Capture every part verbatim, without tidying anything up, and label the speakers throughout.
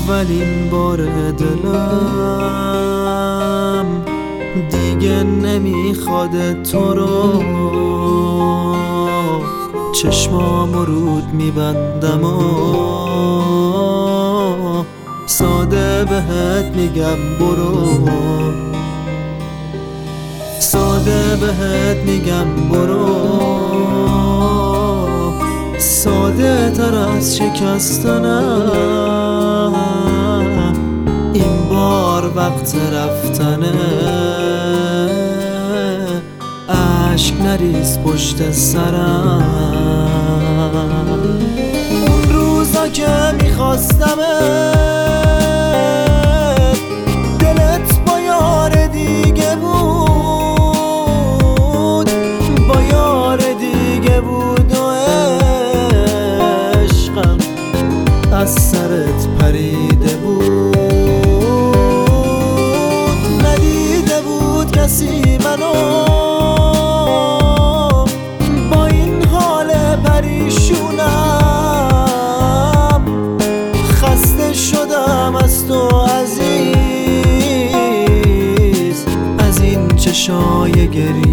Speaker 1: اولین بار دلم دیگه نمیخواد تو رو، چشمام رود میبندم و ساده بهت میگم برو، ساده بهت میگم برو، ساده تر از شکستنم این بار وقت رفتنه، عشق نریز پشت سرم. اون روزا که میخواستمت دلت با یار دیگه بود، با یار دیگه بود و عشقم از سرت پریده بود، ندیده بود کسی منو با این حال پریشونم، خسته شدم از تو عزیز، از این چشای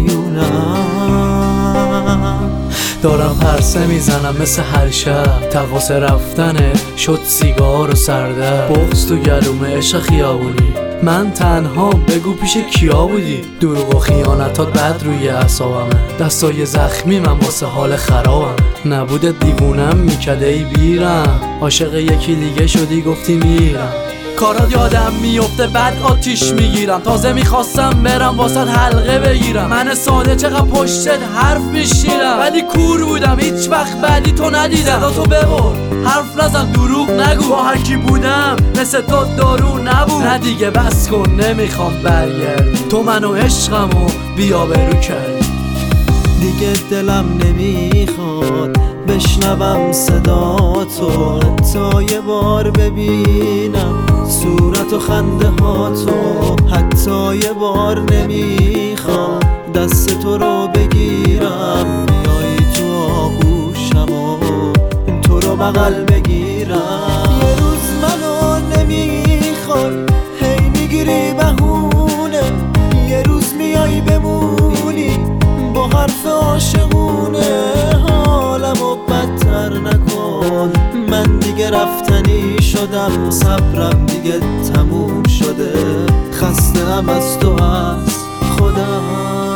Speaker 1: گریونم.
Speaker 2: دارم پرسه میزنم مثل هر شب، تقاس رفتنه شد سیگار و سرده، بغض تو گلومه عشق خیابونی، من تنها بگو پیش کیا بودی؟ دروغ و خیانتات بد روی اعصابمه، دستای زخمی من واسه حال خرابم، نبودت دیوونم میکرده ای بیرم، عاشق یکی دیگه شدی گفتی میرم، کارات یادم میفته بعد آتیش میگیرم، تازه میخواستم برم واسه حلقه بگیرم، من ساده چقدر پشتت حرف میشیرم، ولی کور بودم هیچ وقت بعدی تو ندیدم، صدا تو ببر حرف نزن دروغ نگو، با هر کی بودم مثل تو دارو نبود، نه دیگه بس کن نمیخوام برگردی، تو منو عشقمو بیا برو کردی،
Speaker 1: دیگه دلم نمیخواد بشنوم صدا تو، حتی یه بار ببینم صورت و خنده ها تو، حتی یه بار نمیخواد دست تو رو بگیرم، بیایی تو آغوشم و تو رو بغل بگیرم، یه روز منو نمیخوای هی میگیری بهونه، یه روز میای بمونی با حرف عاشقونه، حالمو بدتر نکن، من دیگه رفتنی شدم، صبرم دیگه تموم شده، خسته‌ام از تو از خودم.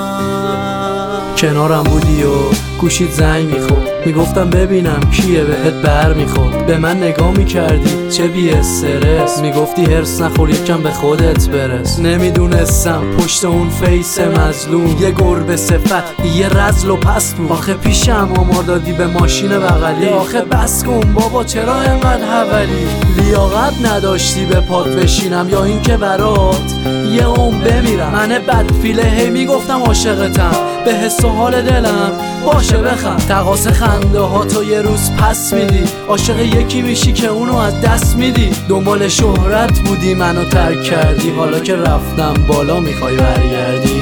Speaker 2: کنارم بودی و گوشید زنگ میخورد، میگفتم ببینم کیه بهت بر میخورد، به من نگاه میکردی چه بی استرس، میگفتی هرس نخور یکم به خودت برس، نمیدونستم پشت اون فیس مظلوم یه گربه صفت یه رزل و پست بود، آخه پیشم آمار دادی به ماشین بغلی، آخه بس کن بابا چرا انقدر حولی، لیاقت نداشتی به پات بشینم یا اینکه برات یه عمر بمیرم، من بدفیله هی میگفتم عاشقتم، به حس و حال دلم باشه بخند، تقاس خنده ها تو یه روز پس میدی، عاشق یکی میشی که اونو از دست میدی، دنبال شهرت بودی منو ترک کردی، حالا که رفتم بالا میخوای برگردی.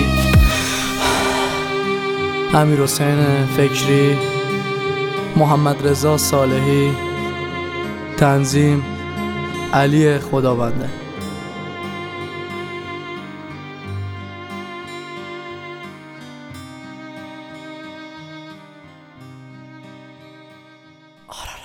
Speaker 2: امیرحسین فکری، محمد رضا صالحی، تنظیم علی خدابنده. آره.